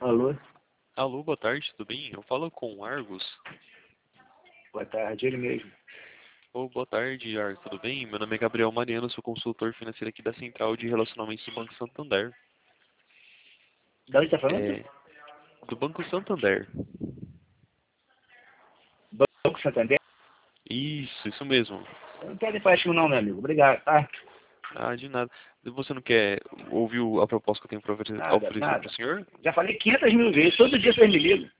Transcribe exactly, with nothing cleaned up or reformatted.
Alô? Alô, boa tarde, tudo bem? Eu falo com o Argos. Boa tarde, ele mesmo. Ô, boa tarde, Argos, tudo bem? Meu nome é Gabriel Mariano, sou consultor financeiro aqui da Central de Relacionamentos do Banco Santander. Da onde tá falando? É, do Banco Santander. Banco Santander? Isso, isso mesmo. Eu não quero empréstimo não, meu amigo. Obrigado, tá? Ah, de nada. Você não quer ouvir o- a proposta que eu tenho para oferecer Nada, para o nada. senhor? Já falei quinhentas mil vezes. Todo dia vocês me ligam.